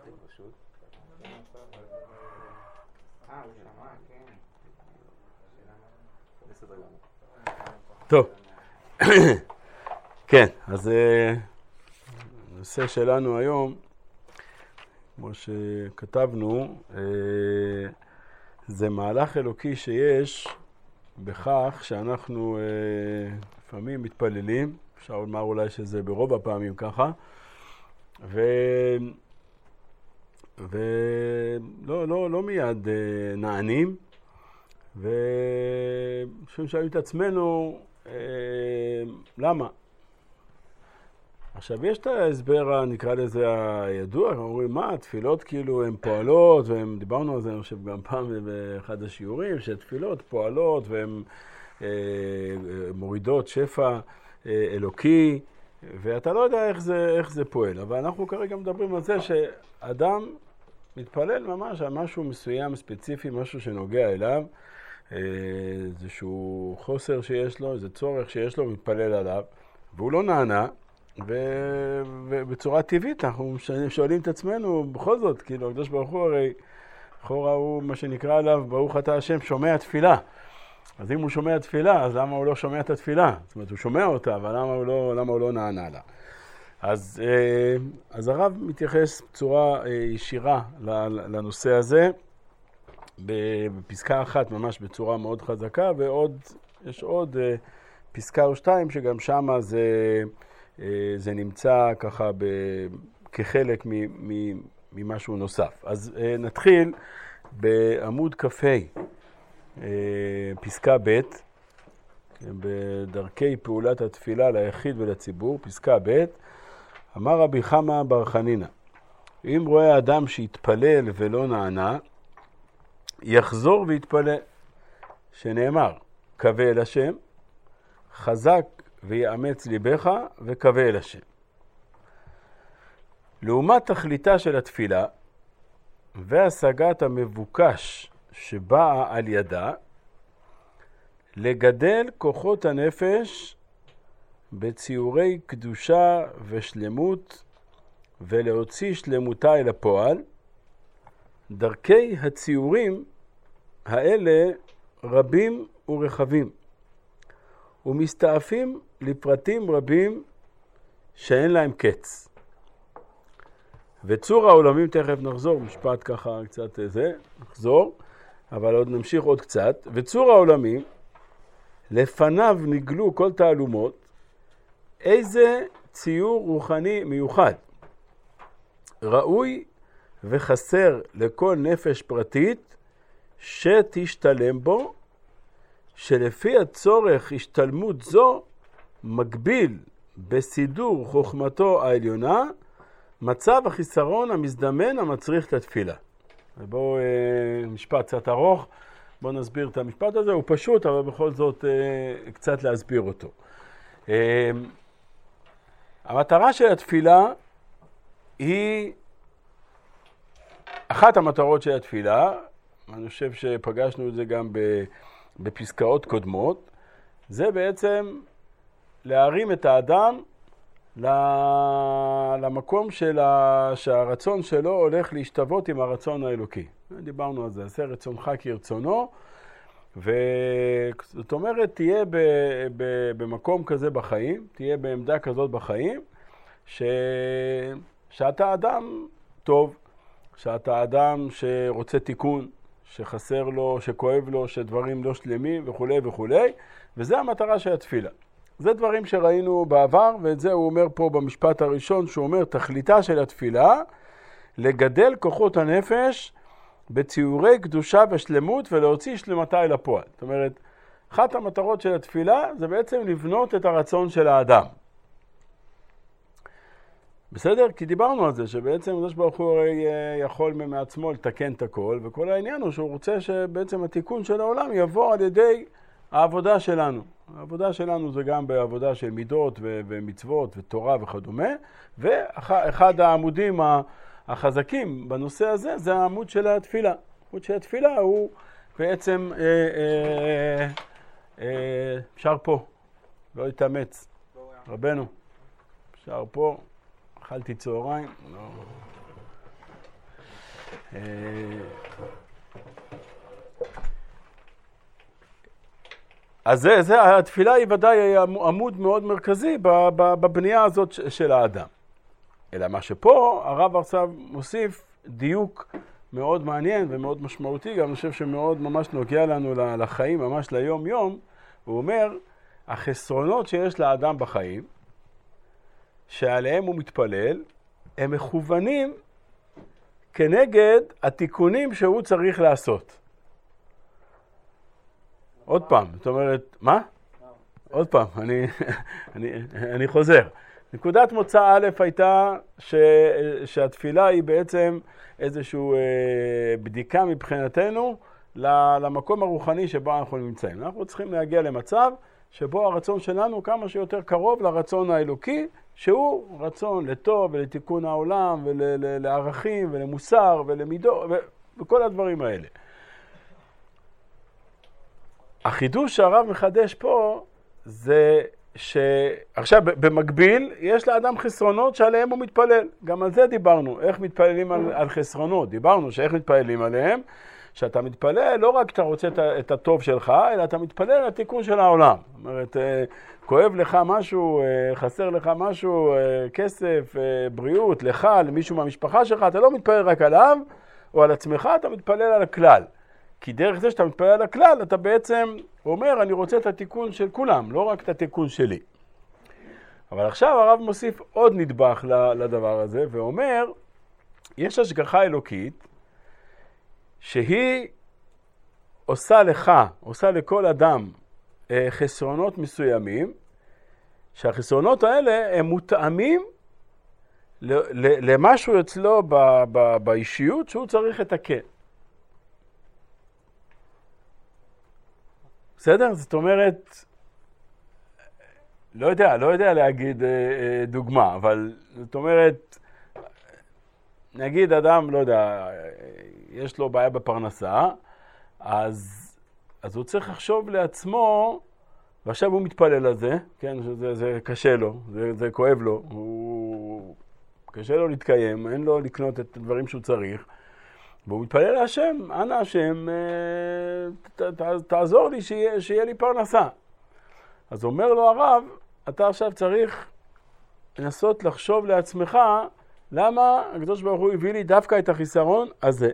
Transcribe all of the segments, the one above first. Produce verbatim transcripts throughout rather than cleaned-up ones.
פשוט. אה, הוא שמע, כן. בסדר גמור. טוב. כן, אז הנושא שלנו היום, כמו שכתבנו, זה מהלך אלוקי שיש בכך שאנחנו לפעמים מתפללים, אפשר לומר אולי שזה ברוב הפעמים ככה, ו... ולא לא, לא מיד נענים, ושום שואלים את עצמנו, למה? עכשיו, יש את ההסבר, נקרא לזה הידוע, אומרים, מה, התפילות כאילו הן פועלות, והם דיברנו על זה, אני חושב, גם פעם באחד השיעורים, שתפילות פועלות, והן אה, מורידות שפע אה, אלוקי, ואתה לא יודע איך זה, איך זה פועל. אבל אנחנו כרגע מדברים על זה שאדם מתפלל ממש על משהו מסוים, ספציפי, משהו שנוגע אליו, אה, איזשהו חוסר שיש לו, איזה צורך שיש לו, מתפלל עליו, והוא לא נענה, ו- ובצורה טבעית אנחנו שואלים את עצמנו בכל זאת, כאילו הקדוש ברוך הוא הרי אחורה הוא מה שנקרא עליו ברוך אתה השם שומע תפילה, אז אם הוא שומע תפילה אז למה הוא לא שומע את התפילה? זאת אומרת הוא שומע אותה אבל למה הוא לא, למה הוא לא נענה לה? אז, אז הרב מתייחס בצורה ישירה לנושא הזה בפסקה אחת ממש בצורה מאוד חזקה, ועוד יש עוד פסקה או שתיים שגם שמה זה זה נמצא ככה ב... כחלק ממשהו נוסף. אז נתחיל בעמוד כ"ה, פסקה ב', בדרכי פעולת התפילה ליחיד ולציבור, פסקה ב', אמר רבי חמא בר חנינא, אם רואה אדם שהתפלל ולא נענה, יחזור ויתפלל, שנאמר, קווה אל השם, חזק ויאמץ ליבך וקווה אל השם. לעומת תכליתה של התפילה והשגת המבוקש שבאה על ידה, לגדל כוחות הנפש בציורי קדושה ושלמות ולהוציא שלמותה אל הפועל, דרכי הציורים האלה רבים ורחבים, ומסתעפים לפרטים רבים שאין להם קץ. וצור העולמים, תכף נחזור, משפט ככה קצת זה, נחזור, אבל עוד נמשיך עוד קצת. וצור העולמים, לפניו נגלו כל תעלומות, איזה ציור רוחני מיוחד, ראוי וחסר לכל נפש פרטית שתשתלם בו, שלפי הצורך השתלמות זו מגביל בסידור חוכמתו העליונה מצב החיסרון המזדמן המצריך את התפילה. ובואו משפט קצת ארוך, בואו נסביר את המשפט הזה, הוא פשוט אבל בכל זאת קצת להסביר אותו. המטרה של התפילה היא אחת המטרות של התפילה, אני חושב שפגשנו את זה גם ב בפסקאות קודמות, זה בעצם להרים את האדם למקום של ה... שהרצון שלו הולך להשתוות עם הרצון האלוקי. דיברנו על זה, עשה רצונך כרצונו, וזאת אומרת, תהיה ב... ב... במקום כזה בחיים, תהיה בעמדה כזאת בחיים, ש... שאתה אדם טוב, שאתה אדם שרוצה תיקון, שחסר לו, שכואב לו, שדברים לא שלמים וכו' וכו'. וזה המטרה של התפילה. זה דברים שראינו בעבר, ואת זה הוא אומר פה במשפט הראשון, שהוא אומר, תכליתה של התפילה, לגדל כוחות הנפש בציורי קדושה ושלמות, ולהוציא שלמתה אל הפועל. זאת אומרת, אחת המטרות של התפילה, זה בעצם לבנות את הרצון של האדם. בסדר? כי דיברנו על זה, שבעצם הקדוש ברוך הוא הרי יכול מעצמו לתקן את הכל, וכל העניין הוא שהוא רוצה שבעצם התיקון של העולם יבוא על ידי העבודה שלנו. העבודה שלנו זה גם בעבודה של מידות ו- ומצוות ותורה וכדומה, ואחד העמודים החזקים בנושא הזה זה העמוד של התפילה. העמוד של התפילה הוא בעצם, אה, אה, אה, אפשר פה, לא להתאמץ, רבנו, אפשר פה. אכלתי צהריים, לא. אז זה, זה, התפילה היא ודאי עמוד מאוד מרכזי בבנייה הזאת של האדם. אלא מה שפה הרב עכשיו מוסיף דיוק מאוד מעניין ומאוד משמעותי, גם אני חושב שמאוד ממש נוגע לנו לחיים, ממש ליום יום. הוא אומר, החסרונות שיש לאדם בחיים, שעליהם הוא מתפלל, הם מכוונים כנגד התיקונים שהוא צריך לעשות. עוד פעם, זאת אומרת, מה? עוד פעם, אני, אני, אני חוזר. נקודת מוצא א' הייתה ש, שהתפילה היא בעצם איזושהי בדיקה מבחינתנו למקום הרוחני שבו אנחנו נמצאים. אנחנו צריכים להגיע למצב שבו הרצון שלנו כמה שיותר קרוב לרצון האלוקי, שהוא רצון לטוב ולתיקון העולם ולערכים ולמוסר ולמידות וכל הדברים האלה. החידוש שהרב מחדש פה זה שעכשיו במקביל יש לאדם חסרונות שעליהם הוא מתפלל. גם על זה דיברנו, איך מתפללים על, על חסרונות. דיברנו שאיך מתפללים עליהם, שאתה מתפלל לא רק אתה רוצה את, את הטוב שלך, אלא אתה מתפלל על התיקון של העולם. זאת אומרת, כואב לך משהו, חסר לך משהו, כסף, בריאות, לך, למישהו מהמשפחה שלך, אתה לא מתפלל רק עליו או על עצמך, אתה מתפלל על הכלל. כי דרך זה שאתה מתפלל על הכלל, אתה בעצם אומר, אני רוצה את התיקון של כולם, לא רק את התיקון שלי. אבל עכשיו הרב מוסיף עוד נדבך לדבר הזה, ואומר, יש השגחה אלוקית, שהיא עושה לך, עושה לכל אדם חסרונות מסוימים, שהחסרונות האלה הם מותאמים למשהו אצלו באישיות שהוא צריך לתקן. בסדר? זאת אומרת, לא יודע, לא יודע להגיד אה, אה, דוגמה, אבל זאת אומרת, נגיד אדם, לא יודע, יש לו בעיה בפרנסה, אז, אז הוא צריך לחשוב לעצמו, ועכשיו הוא מתפלל על זה, כן, שזה, זה קשה לו, זה, זה כואב לו, הוא קשה לו להתקיים, אין לו לקנות את הדברים שהוא צריך, והוא מתפלל להשם, אנא השם, ת, ת, תעזור לי שיהיה, שיהיה לי פרנסה. אז אומר לו הרב, אתה עכשיו צריך לנסות לחשוב לעצמך, למה הקדוש ברוך הוא הביא לי דווקא את החיסרון הזה.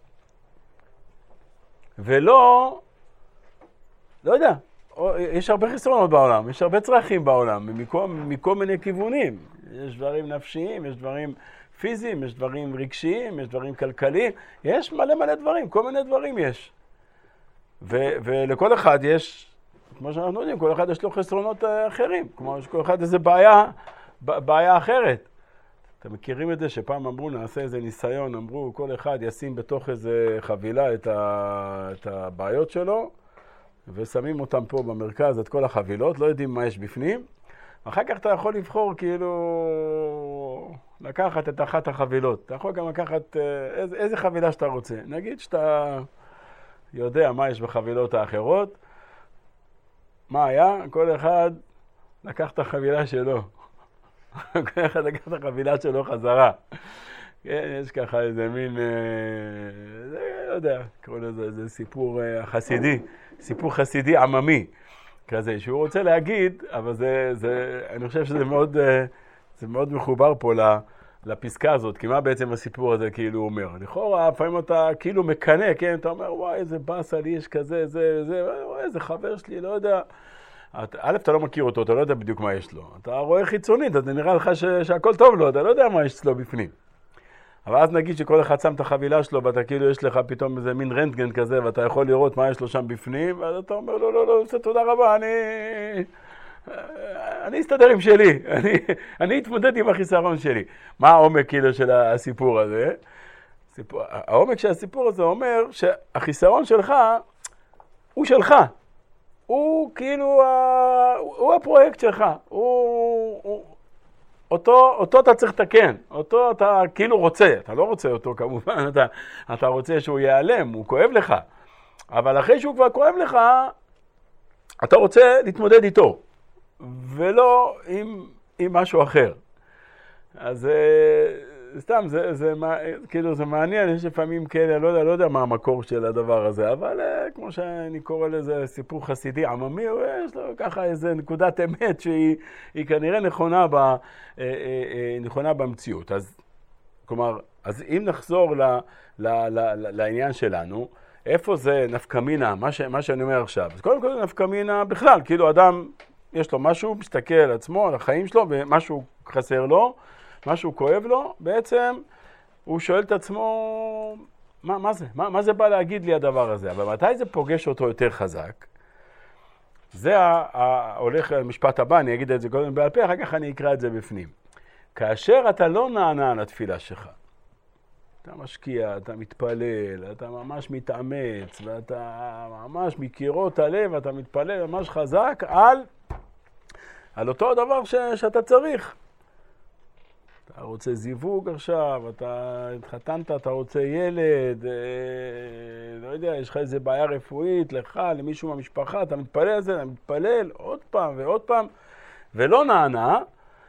ולא, לא יודע, יש הרבה חסרונות בעולם, יש הרבה צרכים בעולם, מכל, מכל מיני כיוונים. יש דברים נפשיים, יש דברים פיזיים, יש דברים רגשיים, יש דברים כלכליים, יש מלא מלא דברים, כל מיני דברים יש. ו- ולכל אחד יש, כמו שאנחנו יודעים, כל אחד יש לו חסרונות אחרים, כמו שכל אחד איזה בעיה, בעיה אחרת. אתם מכירים את זה שפעם אמרו, נעשה איזה ניסיון, אמרו, כל אחד ישים בתוך איזה חבילה את, ה- את הבעיות שלו, ושמים אותם פה במרכז, את כל החבילות, לא יודעים מה יש בפנים. אחר כך אתה יכול לבחור כאילו לקחת את אחת החבילות. אתה יכול גם לקחת איזה, איזה חבילה שאתה רוצה. נגיד שאתה יודע מה יש בחבילות האחרות. מה היה? כל אחד לקח את החבילה שלו. כל אחד לקח את החבילה שלו חזרה. כן, יש ככה איזה מין, זה, לא יודע, קוראים לזה, זה סיפור חסידי, סיפור חסידי עממי. כזה, שהוא רוצה להגיד, אבל זה, זה, אני חושב שזה מאוד, זה מאוד מחובר פה לפסקה הזאת, כי מה בעצם הסיפור הזה כאילו אומר? לכאורה, לפעמים אתה כאילו מקנה, כן? אתה אומר, וואי, איזה באסה לי, יש כזה, זה, זה, וואי, איזה חבר שלי, לא יודע. א', אתה לא מכיר אותו, אתה לא יודע בדיוק מה יש לו. אתה רואה חיצונית, אתה נראה לך ש, שהכל טוב לו, אתה לא יודע מה יש אצלו בפנים. אבל אז נגיד שכל אחד שם את החבילה שלו, ואתה כאילו יש לך פתאום איזה מין רנטגן כזה, ואתה יכול לראות מה יש לו שם בפנים, ואז אתה אומר, לא, לא, לא, זה תודה רבה, אני... אני אסתדר עם שלי, אני, אני אתמודד עם החיסרון שלי. מה העומק כאילו של הסיפור הזה? סיפור, העומק של הסיפור הזה אומר שהחיסרון שלך הוא שלך. הוא כאילו, הוא הפרויקט שלך. הוא... הוא אותו, אותו אתה צריך לתקן, אותו אתה כאילו רוצה, אתה לא רוצה אותו כמובן, אתה, אתה רוצה שהוא ייעלם, הוא כואב לך, אבל אחרי שהוא כבר כואב לך, אתה רוצה להתמודד איתו, ולא עם, עם משהו אחר. אז סתם, זה, זה, כאילו, זה מעניין, יש לפעמים כאלה, לא יודע, לא יודע מה המקור של הדבר הזה, אבל כמו שאני קורא לזה סיפור חסידי עממי, יש לו ככה איזה נקודת אמת שהיא היא כנראה נכונה, ב, נכונה במציאות. אז, כלומר, אז אם נחזור ל, ל, ל, ל, לעניין שלנו, איפה זה נפקמינה, מה, ש, מה שאני אומר עכשיו? אז קודם כל זה נפקמינה בכלל, כאילו אדם, יש לו משהו, מסתכל על עצמו, על החיים שלו, ומשהו חסר לו, משהו כואב לו, בעצם הוא שואל את עצמו, מה, מה זה? מה, מה זה בא להגיד לי הדבר הזה? אבל מתי זה פוגש אותו יותר חזק? זה הולך למשפט הבא, אני אגיד את זה קודם בעל פה, אחר כך אני אקרא את זה בפנים. כאשר אתה לא נענה על התפילה שלך, אתה משקיע, אתה מתפלל, אתה ממש מתאמץ, ואתה ממש מקירות הלב, אתה מתפלל ממש חזק על, על אותו הדבר ש, שאתה צריך. אתה רוצה זיווג עכשיו, אתה התחתנת, אתה רוצה ילד, אה, לא יודע, יש לך איזה בעיה רפואית, לך, למישהו מהמשפחה, אתה מתפלל על זה, אתה מתפלל עוד פעם ועוד פעם, ולא נענה,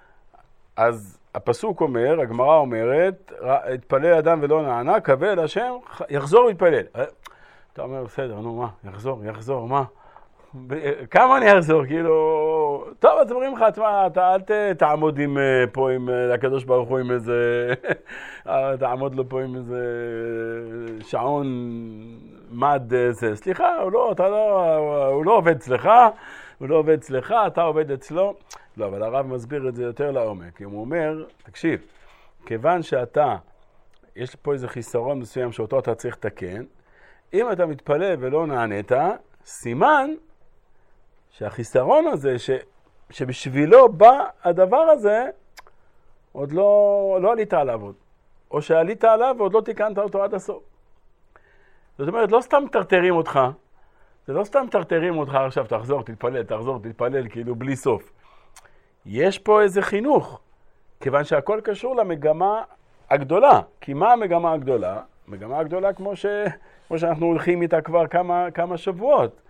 אז הפסוק אומר, הגמרא אומרת, התפלל אדם ולא נענה, קווה אל השם, יחזור ויתפלל. אתה אומר, בסדר, נו מה, יחזור, יחזור, מה? כמה אני אחזור, כאילו, טוב, אז אומרים לך, תשמע, אתה אל תעמוד עם, פה עם הקדוש ברוך הוא עם איזה, תעמוד לו פה עם איזה שעון מד, זה, סליחה, הוא לא, אתה לא, הוא לא עובד אצלך, הוא לא עובד אצלך, אתה עובד אצלו. לא, אבל הרב מסביר את זה יותר לעומק, הוא אומר, תקשיב, כיוון שאתה, יש פה איזה חיסרון מסוים שאותו אתה צריך לתקן, אם אתה מתפלל ולא נענית, סימן שהחיסרון הזה, ש, שבשבילו בא הדבר הזה, עוד לא, לא עלית עליו עוד. או שעלית עליו ועוד לא תיקנת אותו עד הסוף. זאת אומרת, לא סתם טרטרים אותך, זה לא סתם טרטרים אותך עכשיו, תחזור, תתפלל, תחזור, תתפלל, כאילו בלי סוף. יש פה איזה חינוך, כיוון שהכל קשור למגמה הגדולה. כי מה המגמה הגדולה? המגמה הגדולה כמו, ש, כמו שאנחנו הולכים איתה כבר כמה, כמה שבועות.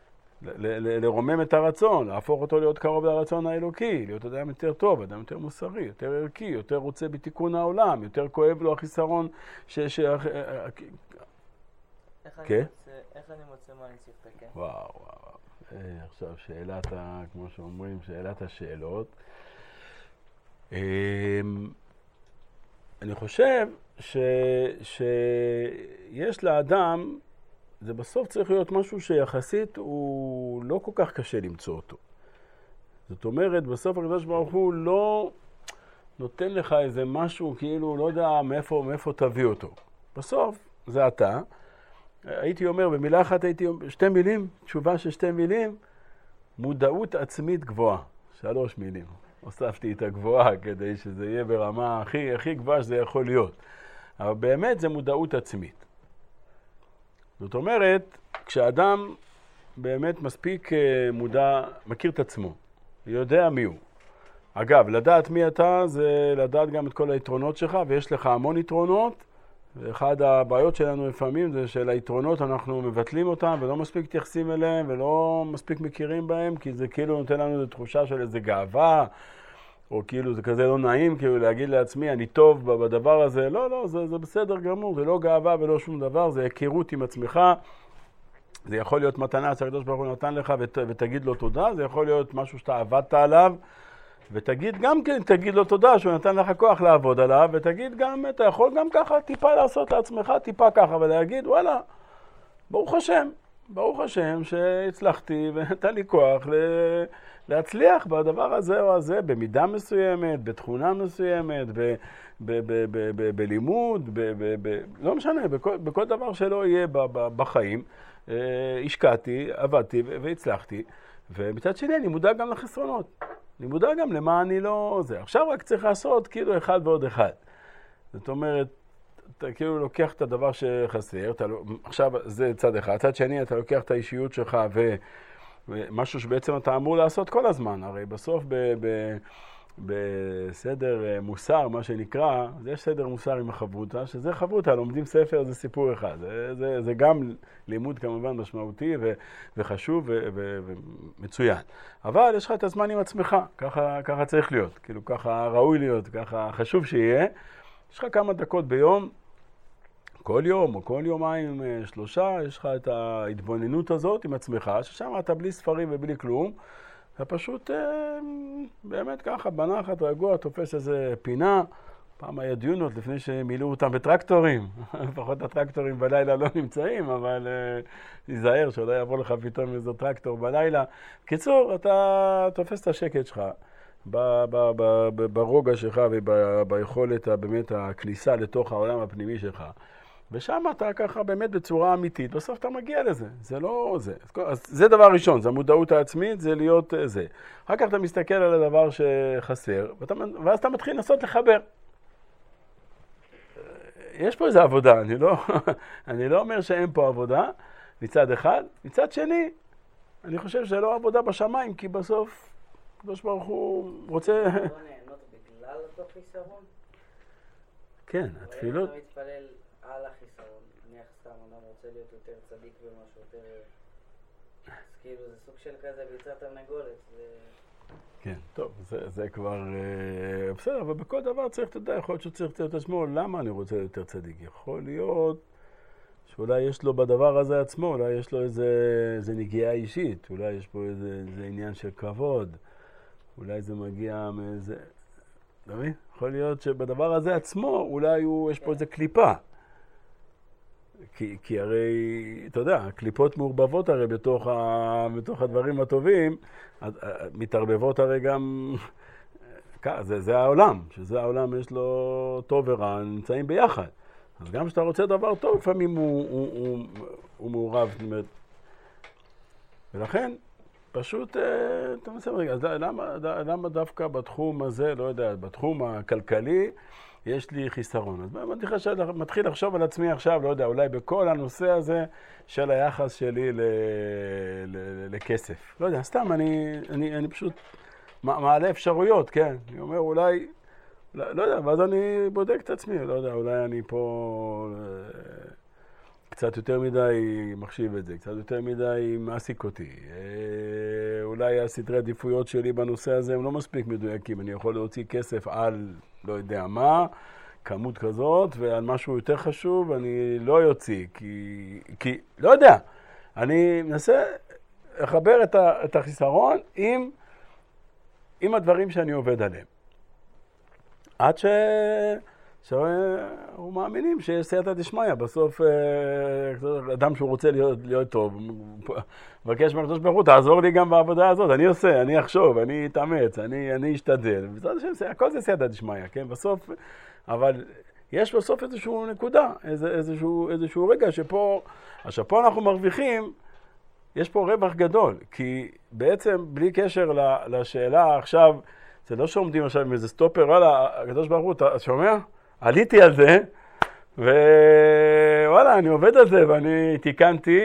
לרומם את הרצון, להפוך אותו להיות קרוב לרצון האלוקי, להיות אדם יותר טוב, אדם יותר מוסרי, יותר ערכי, יותר רוצה בתיקון העולם, יותר כואב לו החיסרון ש... ש... איך אני מוצא מה אני צריך לתקן? וואו, וואו. עכשיו שאלת, כמו שאומרים, שאלת השאלות. אני חושב ש... שיש לאדם, זה בסוף צריך להיות משהו שיחסית הוא לא כל כך קשה למצוא אותו. זאת אומרת, בסוף הקדוש ברוך הוא לא נותן לך איזה משהו, כאילו לא יודע מאיפה, מאיפה תביא אותו. בסוף זה אתה. הייתי אומר, במילה אחת הייתי אומר, שתי מילים, תשובה של שתי מילים, מודעות עצמית גבוהה. שלוש מילים. הוספתי את הגבוהה כדי שזה יהיה ברמה הכי, הכי גבוהה שזה יכול להיות. אבל באמת זה מודעות עצמית. זאת אומרת, כשאדם באמת מספיק מודע, מכיר את עצמו, יודע מי הוא. אגב, לדעת מי אתה זה לדעת גם את כל היתרונות שלך, ויש לך המון יתרונות, ואחד הבעיות שלנו לפעמים זה של היתרונות אנחנו מבטלים אותם ולא מספיק מתייחסים אליהם ולא מספיק מכירים בהם, כי זה כאילו נותן לנו איזו תחושה של איזה גאווה, או כאילו זה כזה לא נעים, כאילו להגיד לעצמי אני טוב בדבר הזה. לא, לא, זה, זה בסדר גמור, זה לא גאווה ולא שום דבר, זה היכרות עם עצמך. זה יכול להיות מתנה שהקדוש ברוך הוא נתן לך ות, ותגיד לו תודה, זה יכול להיות משהו שאתה עבדת עליו, ותגיד גם כן, תגיד לו תודה שהוא נתן לך כוח לעבוד עליו, ותגיד גם, אתה יכול גם ככה טיפה לעשות לעצמך, טיפה ככה, ולהגיד וואלה, ברוך השם, ברוך השם שהצלחתי ונתן לי כוח ל... להצליח בדבר הזה או הזה, במידה מסוימת, בתכונה מסוימת, ב, ב, ב, ב, ב, בלימוד, ב, ב, ב, לא משנה, בכל, בכל דבר שלא יהיה ב, ב, בחיים, השקעתי, עבדתי והצלחתי, ומצד שני אני מודע גם לחסרונות, אני מודע גם למה אני לא זה. עכשיו רק צריך לעשות כאילו אחד ועוד אחד. זאת אומרת, אתה כאילו לוקח את הדבר שחסר, אתה, עכשיו זה צד אחד, צד שני אתה לוקח את האישיות שלך ו... משהו שבעצם אתה אמור לעשות כל הזמן, הרי בסוף ב, ב, בסדר מוסר, מה שנקרא, זה יש סדר מוסר עם החברותה, שזה חברותה, לומדים ספר, זה סיפור אחד, זה, זה, זה גם לימוד כמובן משמעותי ו, וחשוב ו, ו, ומצוין, אבל יש לך את הזמן עם עצמך, ככה, ככה צריך להיות, כאילו ככה ראוי להיות, ככה חשוב שיהיה, יש לך כמה דקות ביום, כל יום או כל יומיים, שלושה, יש לך את ההתבוננות הזאת עם עצמך, ששם אתה בלי ספרים ובלי כלום, אתה פשוט באמת ככה בנחת רגוע, תופס איזה פינה. פעם היה דיונות לפני שמילאו אותם בטרקטורים, לפחות הטרקטורים בלילה לא נמצאים, אבל תיזהר שלא יעבור לך פתאום איזה טרקטור בלילה. קיצור, אתה תופס את השקט שלך, ברוגע שלך וביכולת באמת הכניסה לתוך העולם הפנימי שלך. ושם אתה ככה באמת בצורה אמיתית, בסוף אתה מגיע לזה, זה לא זה. אז זה דבר ראשון, זה המודעות העצמית, זה להיות זה. אחר כך אתה מסתכל על הדבר שחסר, ואז אתה מתחיל לנסות לחבר. יש פה איזו עבודה, אני לא, אני לא אומר שאין פה עבודה מצד אחד, מצד שני, אני חושב שזה לא עבודה בשמיים, כי בסוף, קדוש ברוך הוא רוצה... לא נהנות בגלל אותו חיסרון? כן, התפילות... אתה מתפלל על החיסרון, אני סתם אדם רוצה להיות יותר צדיק ומשהו יותר... אז כאילו זה סוג של כזה ביצת תרנגולת. כן, טוב, זה, זה כבר אה, בסדר, אבל בכל דבר צריך, אתה יודע, יכול להיות שצריך את עצמו, למה אני רוצה יותר צדיק? יכול להיות שאולי יש לו בדבר הזה עצמו, אולי יש לו איזה, איזה נגיעה אישית, אולי יש פה איזה, איזה עניין של כבוד, אולי זה מגיע מאיזה... אתה מבין? יכול להיות שבדבר הזה עצמו, אולי הוא, יש פה איזה קליפה. כי, כי הרי, אתה יודע, הקליפות מעורבבות הרי בתוך, ה, בתוך הדברים הטובים, מתערבבות הרי גם, זה, זה העולם, שזה העולם יש לו טוב ורע, נמצאים ביחד. אז גם כשאתה רוצה דבר טוב, לפעמים הוא, הוא, הוא, הוא מעורב. ולכן, פשוט, אתה מסתכל רגע, אז למה, למה דווקא בתחום הזה, לא יודע, בתחום הכלכלי, יש לי חיסרון. אז אני מתחיל לחשוב על עצמי עכשיו, לא יודע, אולי בכל הנושא הזה של היחס שלי ל, ל, לכסף. לא יודע, סתם, אני, אני, אני פשוט מעלה אפשרויות, כן. אני אומר, אולי, לא, לא יודע, ואז אני בודק את עצמי, לא יודע, אולי אני פה קצת יותר מדי מחשיב את זה, קצת יותר מדי מעסיק אותי. אולי הסדרי עדיפויות שלי בנושא הזה הם לא מספיק מדויקים. אני יכול להוציא כסף על לא יודע מה, כמות כזאת, ועל משהו יותר חשוב אני לא יוציא, כי, כי לא יודע. אני מנסה לחבר את, ה, את החיסרון עם, עם הדברים שאני עובד עליהם. עד ש... שהוא מאמינים שיש סייעתא דשמיא, בסוף אדם שהוא רוצה להיות, להיות טוב, מבקש מהקדוש ברוך הוא, תעזור לי גם בעבודה הזאת, אני עושה, אני אחשוב, אני אתאמץ, אני, אני אשתדל, ובצד השם, הכל זה סייעתא דשמיא, כן, בסוף, אבל יש בסוף איזשהו נקודה, איזה, איזשהו, איזשהו רגע שפה, עכשיו פה אנחנו מרוויחים, יש פה רווח גדול, כי בעצם בלי קשר לשאלה עכשיו, זה לא שעומדים עכשיו עם איזה סטופר, וואלה, הקדוש ברוך הוא, אתה שומע? עליתי על זה, ווואלה, אני עובד על זה, ואני תיקנתי,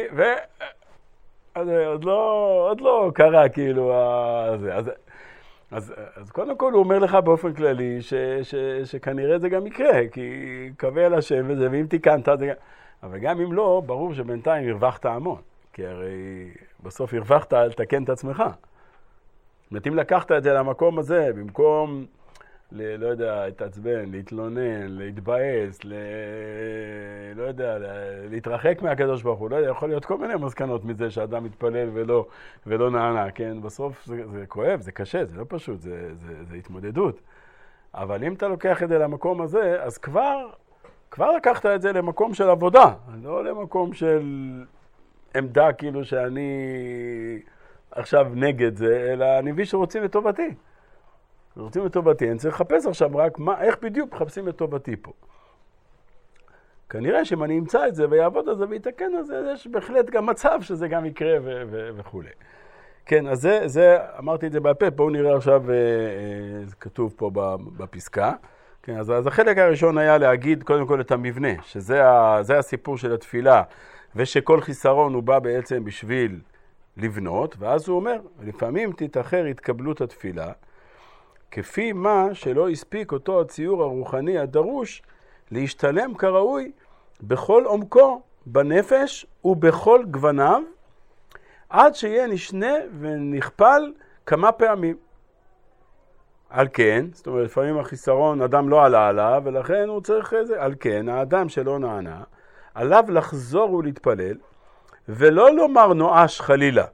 ועוד לא, עוד לא קרה, כאילו, זה. אז, אז, אז קודם כל הוא אומר לך באופן כללי, ש, ש, שכנראה זה גם יקרה, כי קווה על השם וזה, ואם תיקנת, זה גם... אבל גם אם לא, ברור שבינתיים הרווחת המון, כי הרי בסוף הרווחת לתקן את עצמך. זאת אם לקחת את זה למקום הזה, במקום... ל, לא יודע, להתעצבן, להתלונן, להתבאס, ל... לא יודע, להתרחק מהקדוש ברוך הוא, לא יודע, יכול להיות כל מיני מסקנות מזה שאדם מתפלל ולא, ולא נענה, כן? בסוף זה, זה כואב, זה קשה, זה לא פשוט, זה, זה, זה התמודדות. אבל אם אתה לוקח את זה למקום הזה, אז כבר, כבר לקחת את זה למקום של עבודה, לא למקום של עמדה כאילו שאני עכשיו נגד זה, אלא אני מבין שרוצים את טובתי. רוצים את טובתי, אני צריך לחפש עכשיו רק מה, איך בדיוק מחפשים את טובתי פה. כנראה שאם אני אמצא את זה ויעבוד על זה ויתקן על זה, יש בהחלט גם מצב שזה גם יקרה ו- ו- וכו'. כן, אז זה, זה, אמרתי את זה בפה, בואו נראה עכשיו, אה, אה, כתוב פה בפסקה. כן, אז, אז החלק הראשון היה להגיד קודם כל את המבנה, שזה ה, זה הסיפור של התפילה, ושכל חיסרון הוא בא בעצם בשביל לבנות, ואז הוא אומר, לפעמים תתאחר התקבלות התפילה, כפי מה שלא הספיק אותו הציור הרוחני הדרוש להשתלם כראוי בכל עומקו, בנפש ובכל גווניו, עד שיהיה נשנה ונכפל כמה פעמים. על כן, זאת אומרת, לפעמים החיסרון, אדם לא עלה עליו, ולכן הוא צריך איזה, על כן, האדם שלא נענה, עליו לחזור ולהתפלל, ולא לומר נואש חלילה.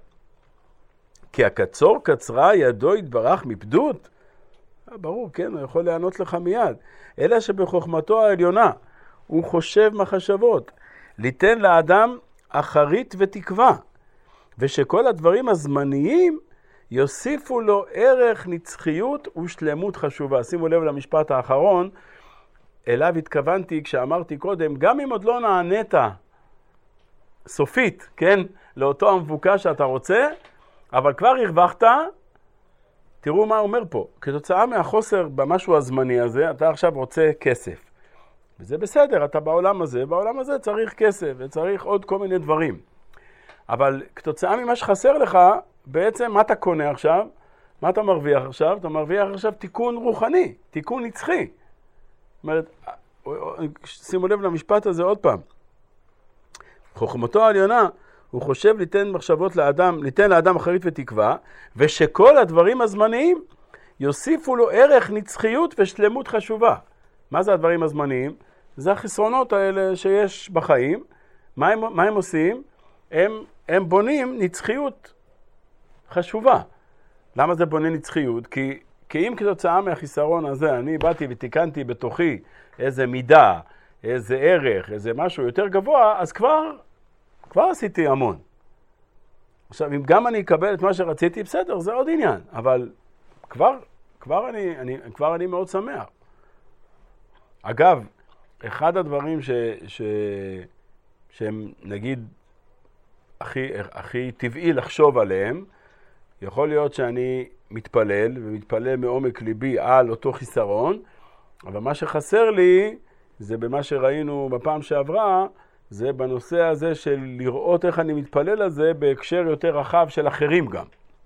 כי הקצור קצרה ידו יתברך מפדות, ברור, כן, הוא יכול לענות לך מיד, אלא שבחוכמתו העליונה, הוא חושב מחשבות, ליתן לאדם אחרית ותקווה, ושכל הדברים הזמניים יוסיפו לו ערך נצחיות ושלמות חשובה. שימו לב למשפט האחרון, אליו התכוונתי כשאמרתי קודם, גם אם עוד לא נענית סופית, כן, לאותו המבוקש שאתה רוצה, אבל כבר הרווחת, תראו מה אומר פה, כתוצאה מהחוסר במשהו הזמני הזה, אתה עכשיו רוצה כסף. וזה בסדר, אתה בעולם הזה, בעולם הזה צריך כסף וצריך עוד כל מיני דברים. אבל כתוצאה ממה שחסר לך, בעצם מה אתה קונה עכשיו? מה אתה מרוויח עכשיו? אתה מרוויח עכשיו תיקון רוחני, תיקון נצחי. זאת אומרת, שימו לב למשפט הזה עוד פעם. חוכמתו העליונה, הוא חושב ליתן מחשבות לאדם, ליתן לאדם אחרית ותקווה, ושכל הדברים הזמניים יוסיפו לו ערך נצחיות ושלמות חשובה. מה זה הדברים הזמניים? זה החסרונות האלה שיש בחיים. מה הם, מה הם עושים? הם, הם בונים נצחיות חשובה. למה זה בונה נצחיות? כי, כי אם כתוצאה מהחיסרון הזה אני באתי ותיקנתי בתוכי איזה מידה, איזה ערך, איזה משהו יותר גבוה, אז כבר, כבר עשיתי המון. עכשיו, אם גם אני אקבל את מה שרציתי, בסדר, זה עוד עניין. אבל כבר, כבר אני, אני, כבר אני מאוד שמח. אגב, אחד הדברים ש, ש, שהם נגיד הכי, הכי טבעי לחשוב עליהם, יכול להיות שאני מתפלל ומתפלל מעומק ליבי על אותו חיסרון, אבל מה שחסר לי זה במה שראינו בפעם שעברה, זה בנושא הזה של לראות איך אני מתפלל על זה בהקשר יותר רחב של אחרים גם.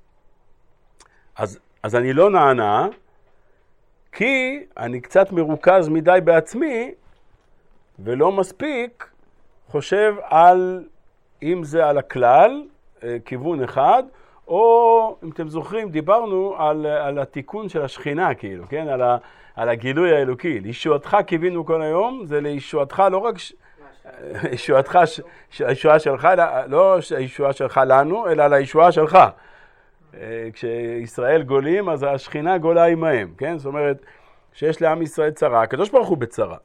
אז, אז אני לא נענה, כי אני קצת מרוכז מדי בעצמי, ולא מספיק חושב על, אם זה על הכלל, כיוון אחד, או אם אתם זוכרים, דיברנו על, על התיקון של השכינה, כאילו, כן? על, ה, על הגילוי האלוקי. לישועתך קיווינו כל היום, זה לישועתך לא רק, ש... ישועתך, ש... הישועה שלך, לא הישועה שלך לנו, אלא לישועה שלך. כשישראל גולים, אז השכינה גולה עמהם, כן? זאת אומרת, כשיש לעם ישראל צרה, הקדוש ברוך הוא בצרה.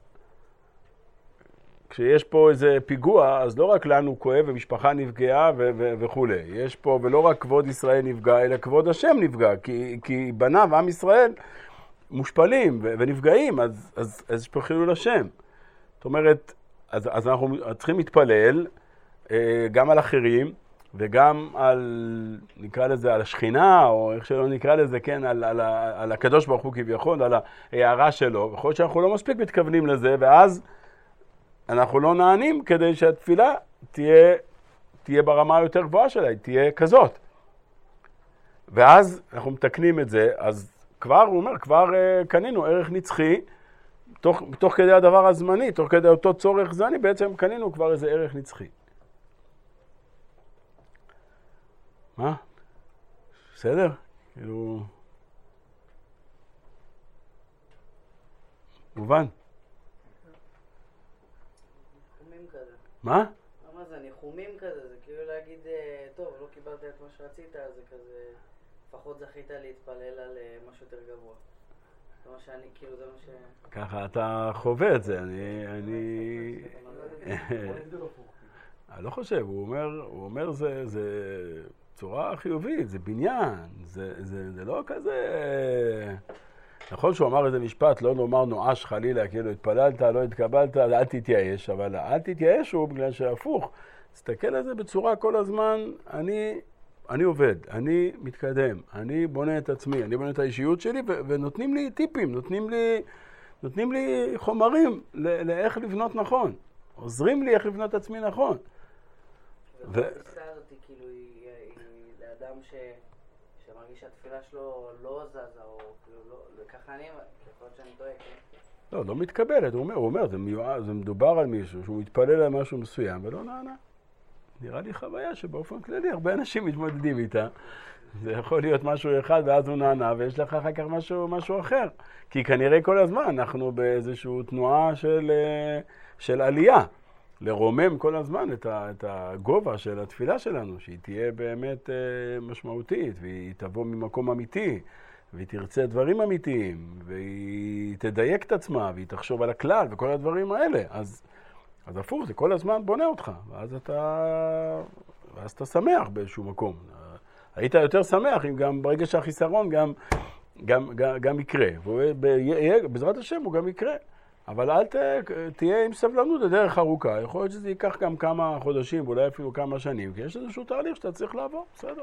כשיש פה איזה פיגוע, אז לא רק לנו כואב ומשפחה נפגעה ו- ו- וכו'. יש פה, ולא רק כבוד ישראל נפגע, אלא כבוד השם נפגע, כי, כי בניו, עם ישראל, מושפלים ו- ונפגעים, אז, אז, אז יש פה חילול השם. זאת אומרת, אז, אז אנחנו צריכים להתפלל אה, גם על אחרים, וגם על, נקרא לזה, על השכינה, או איך שלא נקרא לזה, כן, על, על, על, על הקדוש ברוך הוא כביכול, על ההערה שלו. יכול להיות שאנחנו לא מספיק מתכוונים לזה, ואז אנחנו לא נענים כדי שהתפילה תהיה, תהיה ברמה יותר גבוהה שלה, תהיה כזאת. ואז אנחנו מתקנים את זה, אז כבר, הוא אומר, כבר uh, קנינו ערך נצחי, תוך, תוך כדי הדבר הזמני, תוך כדי אותו צורך זמני, בעצם קנינו כבר איזה ערך נצחי. מה? בסדר? כאילו... מובן. מה? מה זה, ניחומים כזה, זה כאילו להגיד, טוב, לא קיבלת את מה שרצית, אז זה כזה, לפחות זכית להתפלל על משהו יותר גבוה. זה מה שאני, כאילו, זה מה ש... ככה אתה חווה את זה, אני... אני... אני לא חושב, הוא אומר, הוא אומר זה, זה צורה חיובית, זה בניין, זה, זה, זה לא כזה... נכון שהוא אמר איזה משפט, לא נאמר נואש חלילה, כאילו התפללת, לא התקבלת, אל תתייאש, אבל אל תתייאש הוא בגלל שהפוך. תסתכל על זה בצורה כל הזמן, אני, אני עובד, אני מתקדם, אני בונה את עצמי, אני בונה את האישיות שלי, ו- ונותנים לי טיפים, נותנים לי, נותנים לי חומרים לאיך לבנות נכון, עוזרים לי איך לבנות את עצמי נכון. והתפיסה הזאת כאילו היא לאדם ש... שמרגיש שהתפילה שלו לא זזה, או כאילו לא, וככה אני, ככל שאני טועה, כן? לא, לא מתקבלת, הוא אומר, הוא אומר, זה, מיועד, זה מדובר על מישהו שהוא מתפלל על משהו מסוים ולא נענה. נראה לי חוויה שבאופן כללי הרבה אנשים מתמודדים איתה, זה יכול להיות משהו אחד ואז הוא נענה ויש לך אחר כך משהו, משהו אחר. כי כנראה כל הזמן אנחנו באיזושהי תנועה של, של עלייה. לרומם כל הזמן את, ה, את הגובה של התפילה שלנו, שהיא תהיה באמת משמעותית והיא תבוא ממקום אמיתי. והיא תרצה דברים אמיתיים, והיא תדייק את עצמה, והיא תחשוב על הכלל וכל הדברים האלה. אז, אז הפוך, זה כל הזמן בונה אותך, ואז אתה, ואז אתה שמח באיזשהו מקום. היית יותר שמח אם גם ברגע שהחיסרון גם, גם, גם, גם יקרה. ובעזרת השם הוא גם יקרה. אבל אל ת, תהיה עם סבלנות לדרך ארוכה. יכול להיות שזה ייקח גם כמה חודשים, ואולי אפילו כמה שנים, כי יש איזשהו תהליך שאתה צריך לעבור, בסדר.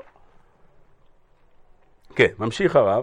כן, ממשיך הרב.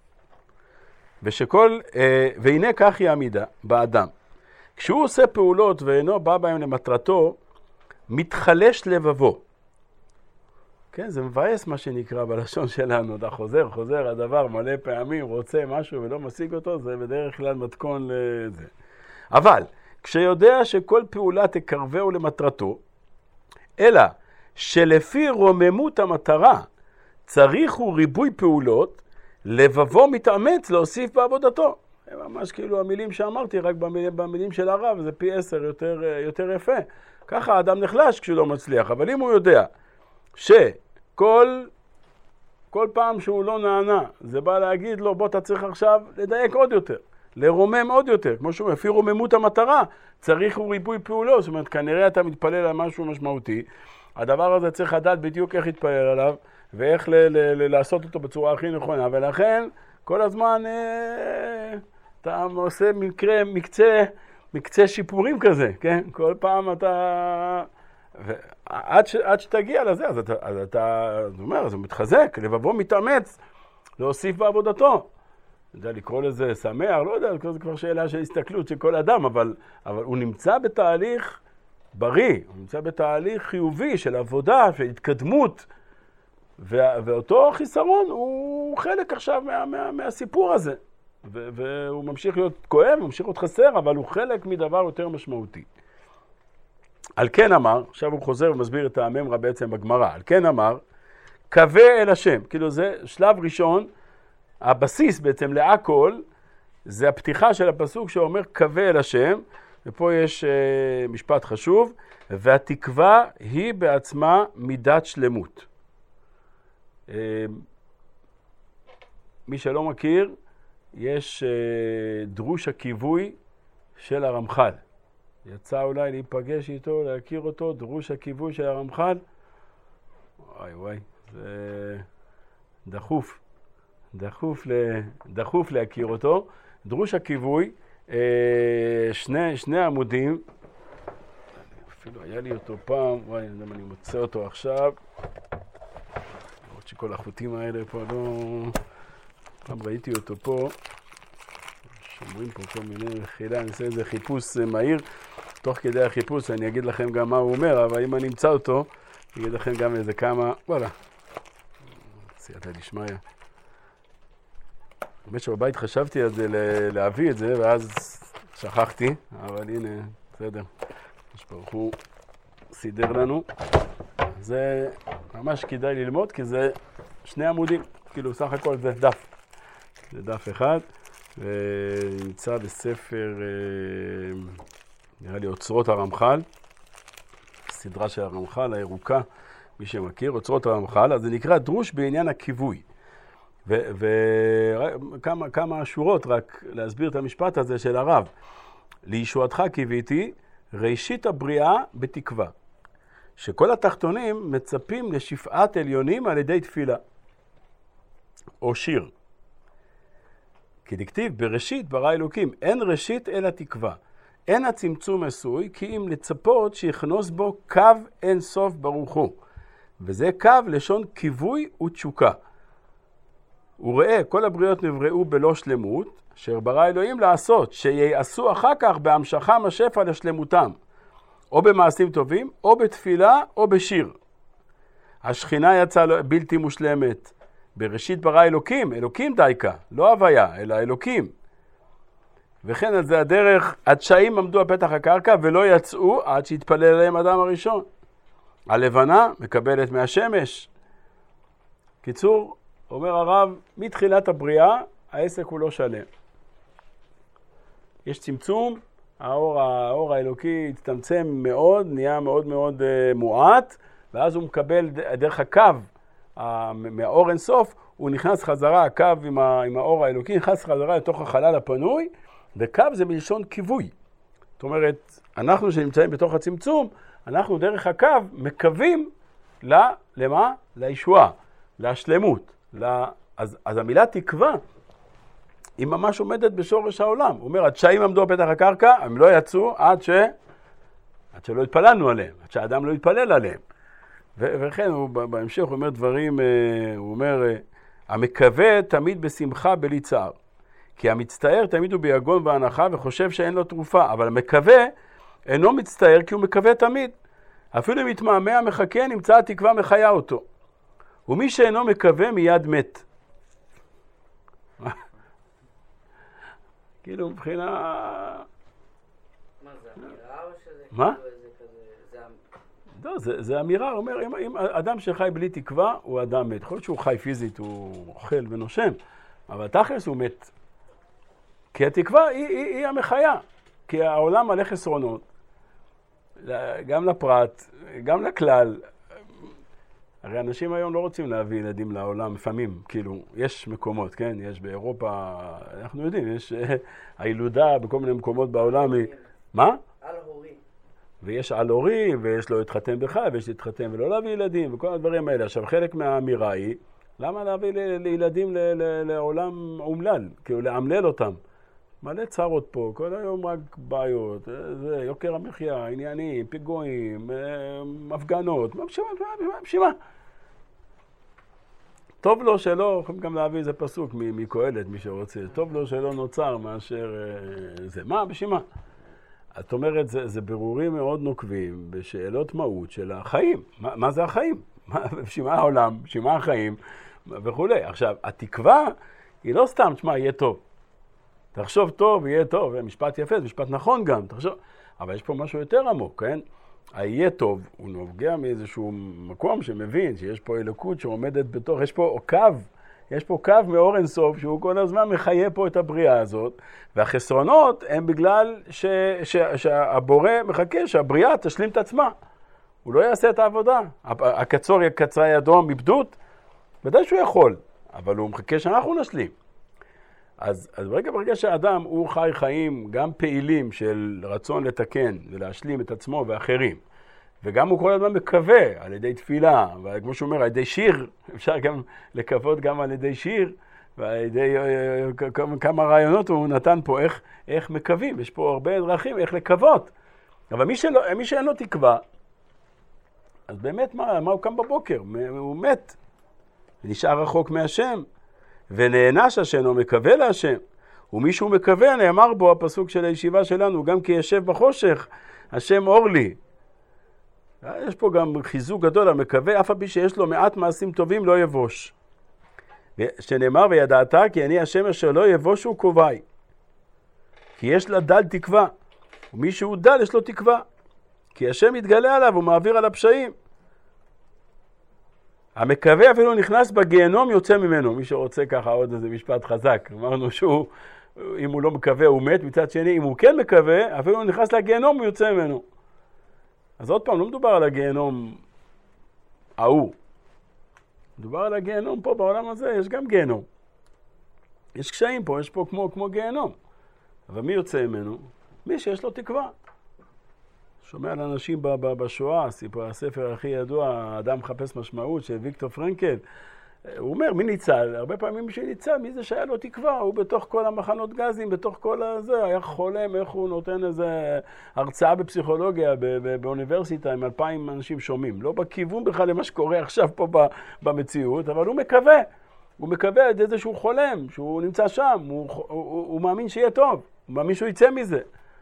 ושכל, אה, והנה כך היא עמידה באדם. כשהוא עושה פעולות ואינו בא בהם למטרתו, מתחלש לבבו. כן, זה מבאס מה שנקרא בלשון שלנו. אתה חוזר, חוזר, הדבר מלא פעמים, רוצה משהו ולא משיג אותו, זה בדרך כלל מתכון לזה. אבל, כשיודע שכל פעולה תקרבהו למטרתו, אלא שלפי רוממות המטרה, צריך הוא ריבוי פעולות, לבבו מתאמץ להוסיף בעבודתו. זה ממש כאילו המילים שאמרתי, רק במילים, במילים של הרב, זה פי עשר יותר, יותר יפה. ככה האדם נחלש כשהוא לא מצליח, אבל אם הוא יודע שכל כל פעם שהוא לא נענה, זה בא להגיד לו, בוא אתה צריך עכשיו לדייק עוד יותר, לרומם עוד יותר, כמו שהוא לפי רוממות המטרה, צריך הוא ריבוי פעולות, זאת אומרת, כנראה אתה מתפלל על משהו משמעותי, הדבר הזה צריך לדעת בדיוק איך להתפלל עליו, ואיך ל- ל- ל- לעשות אותו בצורה הכי נכונה, ולכן כל הזמן אה, אתה עושה מקרה, מקצה, מקצה שיפורים כזה, כן? כל פעם אתה... ועד ש, עד שתגיע לזה, אז אתה, אז אתה, זאת אומרת, זה מתחזק, לבבו מתאמץ להוסיף בעבודתו. אתה יודע, לקרוא לזה שמח, לא יודע, זה כבר שאלה של הסתכלות של כל אדם, אבל, אבל הוא נמצא בתהליך בריא, הוא נמצא בתהליך חיובי של עבודה, של התקדמות, ואותו חיסרון הוא חלק עכשיו מה, מה, מהסיפור הזה. ו- והוא ממשיך להיות כואב, הוא ממשיך להיות חסר, אבל הוא חלק מדבר יותר משמעותי. על כן אמר, עכשיו הוא חוזר ומסביר את הממרה בעצם בגמרא, על כן אמר, קווה אל השם. כאילו זה שלב ראשון, הבסיס בעצם להכל, זה הפתיחה של הפסוק שאומר קווה אל השם, ופה יש uh, משפט חשוב, והתקווה היא בעצמה מידת שלמות. Uh, מי שלא מכיר, יש uh, דרוש הכיווי של הרמח"ל. יצא אולי להיפגש איתו, להכיר אותו, דרוש הכיווי של הרמח"ל. וואי וואי, זה דחוף, דחוף, דחוף להכיר אותו. דרוש הכיווי, שני, שני עמודים, אפילו היה לי אותו פעם, וואי, אני יודע מה, אני מוצא אותו עכשיו. למרות שכל החוטים האלה פה לא... פעם ראיתי אותו פה. שומרים פה כל מיני מחילה, אני אעשה איזה חיפוש מהיר. תוך כדי החיפוש אני אגיד לכם גם מה הוא אומר, אבל אם אני אמצא אותו, אני אגיד לכם גם איזה כמה... וואלה. סייעתא דשמיא. באמת שבבית חשבתי על זה, להביא את זה, ואז שכחתי, אבל הנה, בסדר. יש ברוך הוא סידר לנו. זה ממש כדאי ללמוד, כי זה שני עמודים. כאילו, סך הכל זה דף. זה דף אחד, ונמצא בספר, נראה לי, אוצרות הרמח"ל. סדרה של הרמח"ל, הירוקה, מי שמכיר, אוצרות הרמח"ל. אז זה נקרא דרוש בעניין הכיווי. וכמה כמה שורות רק להסביר את המשפט הזה של הרב. לישועתך קיוויתי, ראשית הבריאה בתקווה. שכל התחתונים מצפים לשפעת עליונים על ידי תפילה. או שיר. כי דכתיב, בראשית ברא אלוקים, אין ראשית אלא תקווה. אין הצמצום עשוי, כי אם לצפות שיכנוס בו קו אין סוף ברוך הוא. וזה קו לשון כיווי ותשוקה. וראה, כל הבריות נבראו בלא שלמות, אשר ברא אלוהים לעשות, שיעשו אחר כך בהמשכה משפע לשלמותם, או במעשים טובים, או בתפילה, או בשיר. השכינה יצאה בלתי מושלמת. בראשית ברא אלוקים, אלוקים דייקה, לא הוויה, אלא אלוקים. וכן על זה הדרך, התשעים עמדו על פתח הקרקע ולא יצאו עד שהתפלל עליהם אדם הראשון. הלבנה מקבלת מהשמש. קיצור, אומר הרב, מתחילת הבריאה, העסק הוא לא שלם. יש צמצום, האור, האור האלוקי הצטמצם מאוד, נהיה מאוד מאוד uh, מועט, ואז הוא מקבל דרך הקו, uh, מהאור אינסוף, הוא נכנס חזרה, הקו עם, ה, עם האור האלוקי, נכנס חזרה לתוך החלל הפנוי, וקו זה מלשון כיווי. זאת אומרת, אנחנו שנמצאים בתוך הצמצום, אנחנו דרך הקו מקווים ל, למה? לישועה, להשלמות. לה, אז, אז המילה תקווה, היא ממש עומדת בשורש העולם. הוא אומר, התשעים עמדו בפתח הקרקע, הם לא יצאו עד ש... עד שלא התפללנו עליהם, עד שהאדם לא התפלל עליהם. ו- וכן, הוא, בהמשך הוא אומר דברים, הוא אומר, המקווה תמיד בשמחה בלי צער. כי המצטער תמיד הוא ביגון והנחה וחושב שאין לו תרופה, אבל המקווה אינו מצטער כי הוא מקווה תמיד. אפילו אם יתמהמה מחכה, נמצא התקווה מחיה אותו. ומי שאינו מקווה מיד מת. כאילו מבחינה... מה זה, אמירה או שזה... מה? זה... לא, זה, זה אמירה, הוא אומר, אם, אם אדם שחי בלי תקווה, הוא אדם מת. יכול להיות שהוא חי פיזית, הוא אוכל ונושם, אבל תכלס הוא מת. כי התקווה היא, היא, היא המחיה. כי העולם מלא חסרונות, גם לפרט, גם לכלל. הרי אנשים היום לא רוצים להביא ילדים לעולם, לפעמים, כאילו, יש מקומות, כן? יש באירופה, אנחנו יודעים, יש הילודה בכל מיני מקומות בעולם. היא... מה? על הורי. ויש על הורי, ויש לו להתחתן בחי, ויש להתחתן ולא להביא ילדים, וכל הדברים האלה. עכשיו, חלק מהאמירה היא, למה להביא לילדים לעולם אומלל? כאילו, לאמלל אותם. מלא צרות פה, כל היום רק בעיות, זה, יוקר המחיה, עניינים, פיגועים, הפגנות, מה בשביל מה? בשביל מה? טוב לו שלא, יכולים גם להביא איזה פסוק מקהלת, מי שרוצה, טוב לו שלא נוצר מאשר זה. מה? בשביל מה? את אומרת, זה, זה ברורים מאוד נוקבים בשאלות מהות של החיים. מה, מה זה החיים? בשביל מה העולם? בשביל מה החיים? וכולי. עכשיו, התקווה היא לא סתם, תשמע, יהיה טוב. תחשוב טוב, יהיה טוב, משפט יפה, זה משפט נכון גם, תחשוב. אבל יש פה משהו יותר עמוק, כן? היהיה טוב, הוא נובע מאיזשהו מקום שמבין שיש פה אלוקות שעומדת בתוך, יש פה קו, יש פה קו מאור אינסוף שהוא כל הזמן מחיה פה את הבריאה הזאת, והחסרונות הם בגלל ש, ש, שהבורא מחכה שהבריאה תשלים את עצמה. הוא לא יעשה את העבודה. הקצור יקצרה ידו מבדות, ודאי שהוא יכול, אבל הוא מחכה שאנחנו נשלים. אז, אז ברגע, ברגע שהאדם הוא חי חיים גם פעילים של רצון לתקן ולהשלים את עצמו ואחרים, וגם הוא כל הזמן מקווה על ידי תפילה, וכמו שהוא אומר, על ידי שיר, אפשר גם לקוות גם על ידי שיר, ועל ידי כמה, כמה רעיונות הוא נתן פה איך, איך מקווים, יש פה הרבה דרכים איך לקוות. אבל מי, שלא, מי שאין לו תקווה, אז באמת מה, מה הוא קם בבוקר? הוא מת, נשאר רחוק מהשם. ונענש השם או מקווה להשם, ומישהו מקווה, נאמר בו הפסוק של הישיבה שלנו, גם כי ישב בחושך, השם אור לי. יש פה גם חיזוק גדול, המקווה, אף על פי שיש לו מעט מעשים טובים, לא יבוש. שנאמר, וידעת כי אני השם אשר לא יבושו קובעי. כי יש לה דל תקווה, ומישהו דל יש לו תקווה. כי השם יתגלה עליו, הוא מעביר על הפשעים. המקווה אפילו נכנס בגיהנום, יוצא ממנו. מי שרוצה ככה עוד איזה משפט חזק. אמרנו שהוא, אם הוא לא מקווה, הוא מת. מצד שני, אם הוא כן מקווה, אפילו הוא נכנס לגיהנום, הוא יוצא ממנו. אז עוד פעם, לא מדובר על הגיהנום ההוא. מדובר על הגיהנום פה, בעולם הזה, יש גם גיהנום. יש קשיים פה, יש פה כמו, כמו גיהנום. אבל מי יוצא ממנו? מי שיש לו תקווה. שומע על אנשים בשואה, הספר הכי ידוע, האדם מחפש משמעות של ויקטור פרנקל, הוא אומר, מי ניצל? הרבה פעמים מי שניצל, מי זה שהיה לו תקווה? הוא בתוך כל המחנות גזים, בתוך כל הזה, היה חולם איך הוא נותן איזה הרצאה בפסיכולוגיה באוניברסיטה עם אלפיים אנשים שומעים. לא בכיוון בכלל למה שקורה עכשיו פה במציאות, אבל הוא מקווה. הוא מקווה את זה שהוא חולם, שהוא נמצא שם, הוא, הוא, הוא, הוא מאמין שיהיה טוב, הוא מאמין שהוא יצא מזה.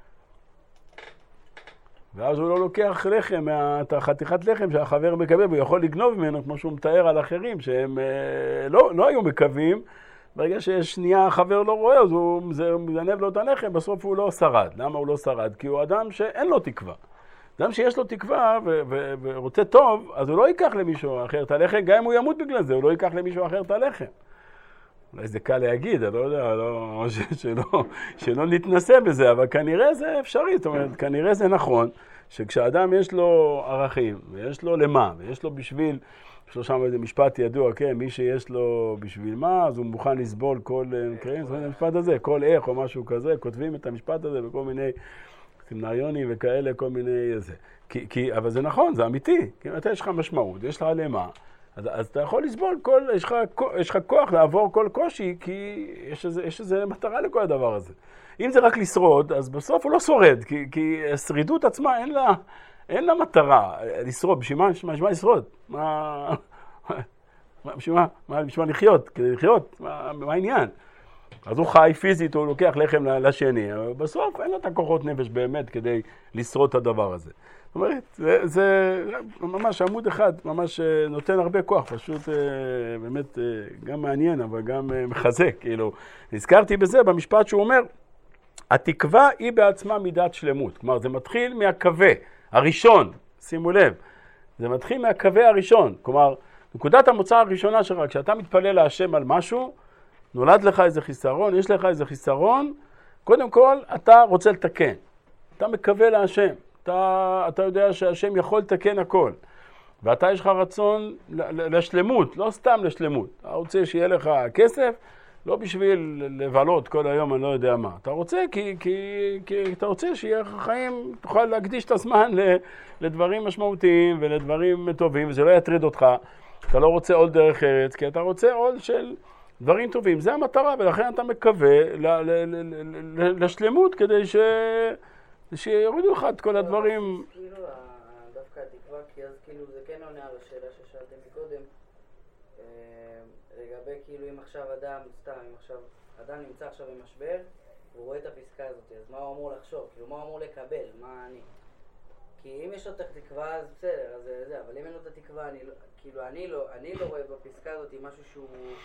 ואז הוא לא לוקח לחם, חתיכת לחם שהחבר מקווה, והוא יכול לגנוב ממנו, כמו שהוא מתאר על אחרים, שהם לא, לא היו מקווים. ברגע ששנייה החבר לא רואה, אז הוא מזנב לו את הלחם, בסוף הוא לא שרד. למה הוא לא שרד? כי הוא אדם שאין לו תקווה. אדם שיש לו תקווה ו- ו- ורוצה טוב, אז הוא לא ייקח למישהו אחר את הלחם, גם אם הוא ימות בגלל זה, הוא לא ייקח למישהו אחר את הלחם. אולי זה קל להגיד, אני לא יודע, לא, ש- שלא, שלא נתנסה בזה, אבל כנראה זה אפשרי, זאת אומרת, כנראה זה נכון, שכשאדם יש לו ערכים, ויש לו למה, ויש לו בשביל, יש לו שם איזה משפט ידוע, כן, מי שיש לו בשביל מה, אז הוא מוכן לסבול כל, כן, זאת אומרת, המשפט הזה, כל איך או משהו כזה, כותבים את המשפט הזה בכל מיני סמינריונים וכאלה, כל מיני זה. כי, כי, אבל זה נכון, זה אמיתי, כי אתה יש לך משמעות, יש לך למה, אז, אז אתה יכול לסבול, כל, יש לך, יש לך כוח לעבור כל קושי, כי יש איזה, יש איזה מטרה לכל הדבר הזה. אם זה רק לשרוד, אז בסוף הוא לא שורד, כי, כי השרידות עצמה אין לה, אין לה מטרה לשרוד. בשביל מה, בשביל מה לשרוד? מה, בשביל מה, מה, בשביל מה לחיות? כדי לחיות, מה, מה העניין? אז הוא חי פיזית, הוא לוקח לחם לשני, אבל בסוף אין לו את הכוחות נפש באמת כדי לשרוד את הדבר הזה. זאת אומרת, זה, זה ממש עמוד אחד, ממש נותן הרבה כוח, פשוט באמת גם מעניין, אבל גם מחזק, כאילו. נזכרתי בזה במשפט שהוא אומר, התקווה היא בעצמה מידת שלמות. כלומר, זה מתחיל מהקווה הראשון, שימו לב, זה מתחיל מהקווה הראשון. כלומר, נקודת המוצא הראשונה שלך, כשאתה מתפלל להשם על משהו, נולד לך איזה חיסרון, יש לך איזה חיסרון, קודם כל אתה רוצה לתקן. אתה מקווה להשם. אתה, אתה יודע שהשם יכול לתקן הכל. ואתה יש לך רצון לשלמות, לא סתם לשלמות. אתה רוצה שיהיה לך כסף, לא בשביל לבלות כל היום, אני לא יודע מה. אתה רוצה כי, כי, כי אתה רוצה שיהיה לך חיים, תוכל להקדיש את הזמן לדברים משמעותיים ולדברים טובים, וזה לא יטריד אותך. אתה לא רוצה עול דרך ארץ, כי אתה רוצה עול של דברים טובים. זה המטרה, ולכן אתה מקווה ל- ל- ל- ל- לשלמות כדי ש... שיורידו לך את כל הדברים. כאילו, דווקא התקווה, כי אז כאילו זה כן עונה על השאלה ששאלתם מקודם, לגבי כאילו אם עכשיו אדם, סתם, אם עכשיו אדם נמצא עכשיו במשבר, והוא רואה את הפסקה הזאת, אז מה הוא אמור לחשוב? כאילו, מה הוא אמור לקבל? מה אני? כי אם יש לו את התקווה, אז בסדר, אז זה, אבל אם אין לו את התקווה, אני לא, כאילו, אני לא, אני לא רואה בפסקה הזאת משהו שהוא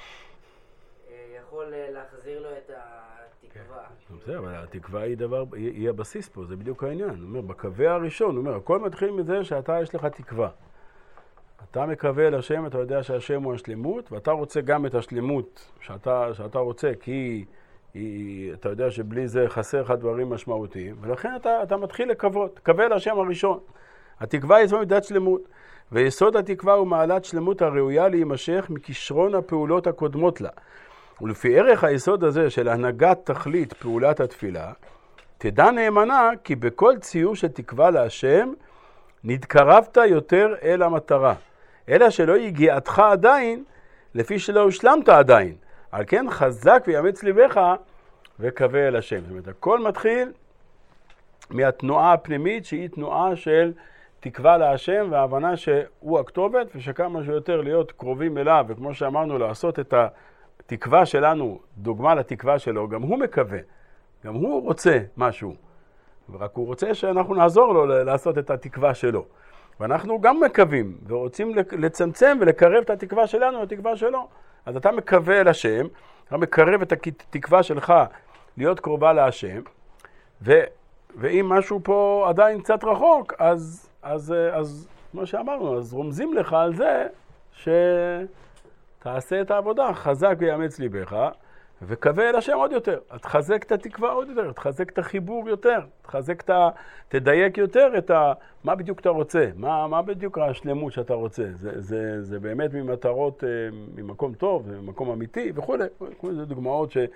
יכול להחזיר לו את התקווה. בסדר, אבל התקווה היא דבר, היא הבסיס פה, זה בדיוק העניין. הוא אומר, בקווה הראשון, הוא אומר, הכל מתחיל מזה שאתה יש לך תקווה. אתה מקווה לשם, אתה יודע שהשם הוא השלמות, ואתה רוצה גם את השלמות שאתה, שאתה רוצה, כי היא, אתה יודע שבלי זה חסר לך דברים משמעותיים, ולכן אתה, אתה מתחיל לקוות, קווה לשם הראשון. התקווה היא זו מידת שלמות, ויסוד התקווה הוא מעלת שלמות הראויה להימשך מכישרון הפעולות הקודמות לה. ולפי ערך היסוד הזה של הנהגת תכלית פעולת התפילה, תדע נאמנה כי בכל ציור של תקווה להשם, נתקרבת יותר אל המטרה, אלא שלא הגיעתך עדיין, לפי שלא הושלמת עדיין. על כן חזק ויאמץ ליבך וקווה אל השם. זאת אומרת, הכל מתחיל מהתנועה הפנימית, שהיא תנועה של תקווה להשם, וההבנה שהוא הכתובת, ושכמה שיותר להיות קרובים אליו, וכמו שאמרנו, לעשות את התקווה שלנו, דוגמה לתקווה שלו, גם הוא מקווה, גם הוא רוצה משהו. ורק הוא רוצה שאנחנו נעזור לו לעשות את התקווה שלו. ואנחנו גם מקווים, ורוצים לצמצם ולקרב את התקווה שלנו לתקווה שלו. אז אתה מקווה אל השם, אתה מקרב את התקווה שלך להיות קרובה להשם, ו, ואם משהו פה עדיין קצת רחוק, אז, אז, אז, כמו שאמרנו, אז רומזים לך על זה שתעשה את העבודה, חזק ויאמץ ליבך, וקווה אל השם עוד יותר. תחזק את התקווה עוד יותר, תחזק את החיבור יותר, תחזק את ה... תדייק יותר את ה... מה בדיוק אתה רוצה, מה, מה בדיוק השלמות שאתה רוצה. זה, זה, זה באמת ממטרות, ממקום טוב, ממקום אמיתי וכו'. זה דוגמאות ש,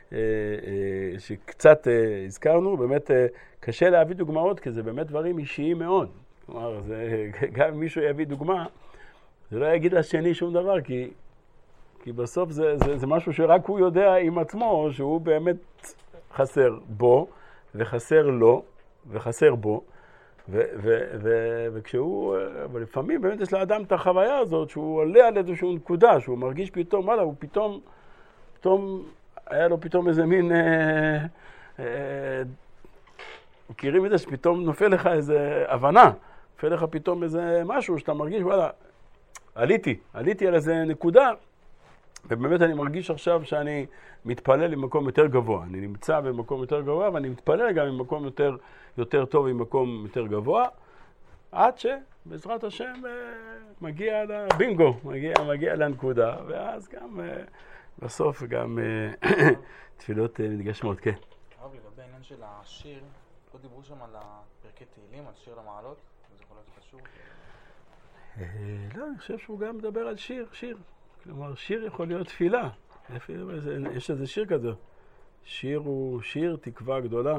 שקצת הזכרנו, באמת קשה להביא דוגמאות, כי זה באמת דברים אישיים מאוד. כלומר, זה, גם אם מישהו יביא דוגמה, זה לא יגיד לשני שום דבר, כי... כי בסוף זה, זה, זה משהו שרק הוא יודע עם עצמו, שהוא באמת חסר בו, וחסר לו, וחסר בו, ו, ו, ו, וכשהוא, אבל לפעמים באמת יש לאדם את החוויה הזאת, שהוא עולה על איזושהי נקודה, שהוא מרגיש פתאום, וואלה, הוא פתאום, פתאום, היה לו פתאום איזה מין, אה, אה, מכירים את זה שפתאום נופל לך איזה הבנה, נופל לך פתאום איזה משהו שאתה מרגיש, וואלה, עליתי, עליתי על איזה נקודה, ובאמת אני מרגיש עכשיו שאני מתפלל למקום יותר גבוה. אני נמצא במקום יותר גבוה, ואני מתפלל גם במקום יותר, יותר טוב, במקום יותר גבוה. עד שבעזרת השם מגיע לבינגו, מגיע, מגיע לנקודה, ואז גם בסוף גם תפילות מתגשמות, כן. הרב, לגבי העניין של השיר, לא דיברו שם על פרקי תהילים, על שיר למעלות? זה יכול להיות קשור? לא, אני חושב שהוא גם מדבר על שיר, שיר. כלומר, שיר יכול להיות תפילה. יש איזה שיר כזה. שיר הוא שיר תקווה גדולה.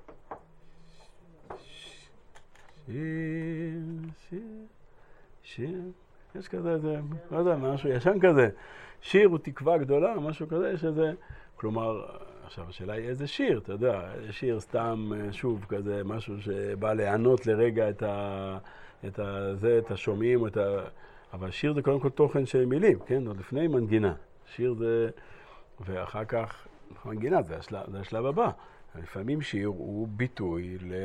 שיר, שיר, שיר. יש כזה, זה, לא יודע, משהו ישן כזה. שיר הוא תקווה גדולה, משהו כזה, יש איזה... כלומר, עכשיו השאלה היא איזה שיר, אתה יודע, שיר סתם, שוב, כזה, משהו שבא לענות לרגע את ה... את ה... זה, את השומעים, את ה... אבל שיר זה קודם כל תוכן של מילים, כן? עוד לפני מנגינה. שיר זה... ואחר כך, מנגינה זה השלב, זה השלב הבא. לפעמים שיר הוא ביטוי ל...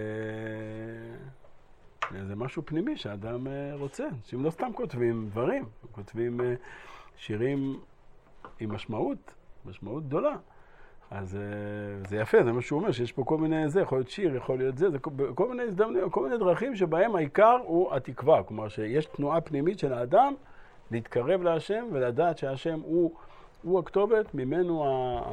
לאיזה משהו פנימי שאדם רוצה. אנשים לא סתם כותבים דברים, כותבים שירים עם משמעות, משמעות גדולה. אז זה יפה, זה מה שהוא אומר, שיש פה כל מיני זה, יכול להיות שיר, יכול להיות זה, זה כל מיני הזדמנויות, כל מיני דרכים שבהם העיקר הוא התקווה. כלומר שיש תנועה פנימית של האדם להתקרב להשם ולדעת שהשם הוא, הוא הכתובת, ממנו ה...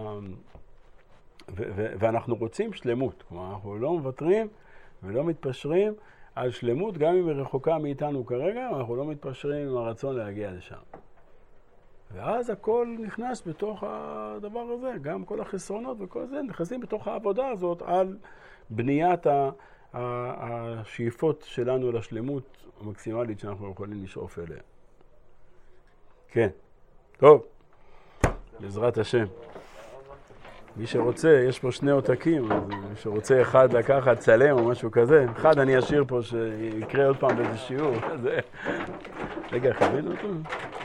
ו- ו- ואנחנו רוצים שלמות. כלומר, אנחנו לא מוותרים ולא מתפשרים על שלמות, גם אם היא רחוקה מאיתנו כרגע, אנחנו לא מתפשרים עם הרצון להגיע לשם. ואז הכל נכנס בתוך הדבר הזה, גם כל החסרונות וכל זה, נכנסים בתוך העבודה הזאת על בניית ה- ה- השאיפות שלנו לשלמות המקסימלית שאנחנו יכולים לשאוף אליה. כן, טוב, בעזרת השם. מי שרוצה, יש פה שני עותקים, אז מי שרוצה אחד לקחת, צלם או משהו כזה, אחד אני אשאיר פה שיקרה עוד פעם באיזה שיעור. רגע, חווינו אותו?